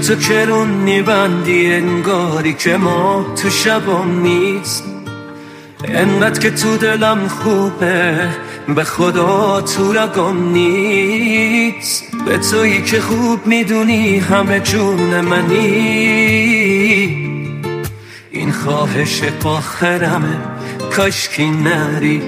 تو کرون میبندی انگاری که ما تو شبام نیست. انقدر که تو دلم خوبه به خدا تو رگام نیست. به تویی که خوب میدونی همه جون منی. این خواهش آخرمه کاشکی نری.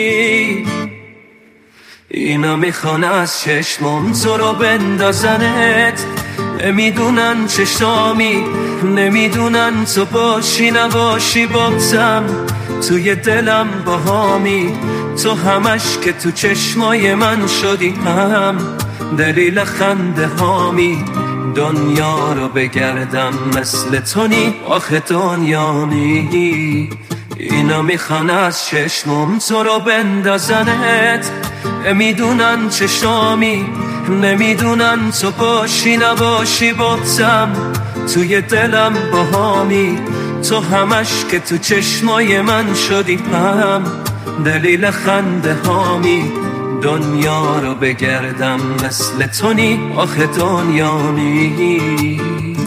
اینا میخوان از چشمم تو رو بندازنت. نمیدونن چشامی، نمیدونن تو باشی نباشی بازم توی دلم باهامی. تو همش که تو چشمای من شدی هم دلیل خنده هامی. دنیا رو بگردم مثل تو نی آخه دنیا نی. اینا میخوان از چشمم تو رو بندازنت. نمیدونن چشامی، نمیدونن تو باشی نباشی بازم توی دلم باهامی. تو همش که تو چشمای من شدی هم دلیل خنده هامی. دنیا رو بگردم مثل تو نی آخه دنیا نی.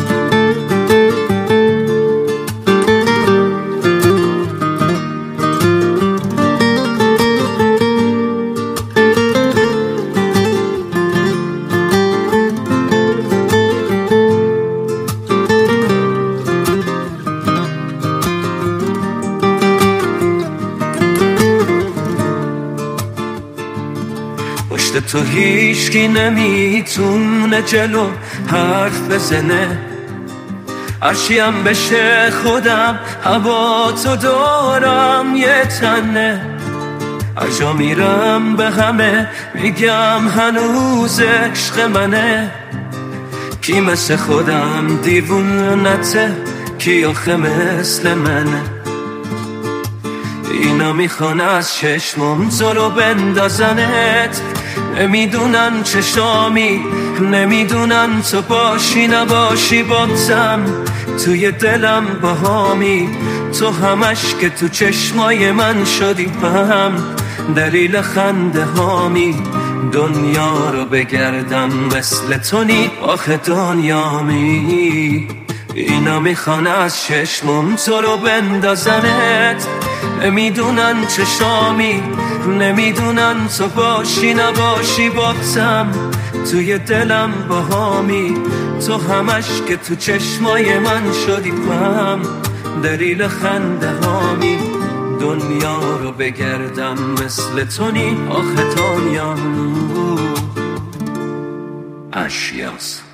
پشت تو هیچکی نمیتونه جلو حرف بزنه. هرچیم بشه خودم هوا تو دارم یه تنه. هر جا میرم به همه میگم هنوز عشق منه. کی مثل خودم دیوونته کی آخه مثل منه. اینا میخوان از چشمم تو رو بندازنت. نمیدونن چشامی، نمیدونن تو باشی نباشی بازم توی دلم باهامی. تو همش که تو چشمای من شدی هم دلیل خنده هامی. دنیا رو بگردم مثل تو نی آخه دنیا می. اینا میخوان از چشمم تو رو بندازنت. نمیدونن چشامی، نمیدونن تو باشی نباشی بازم توی دلم باهامی. تو همش که تو چشمای من شدی هم دلیل خنده هامی. دنیا رو بگردم مثل تو نی آخه دنیا. اشیاس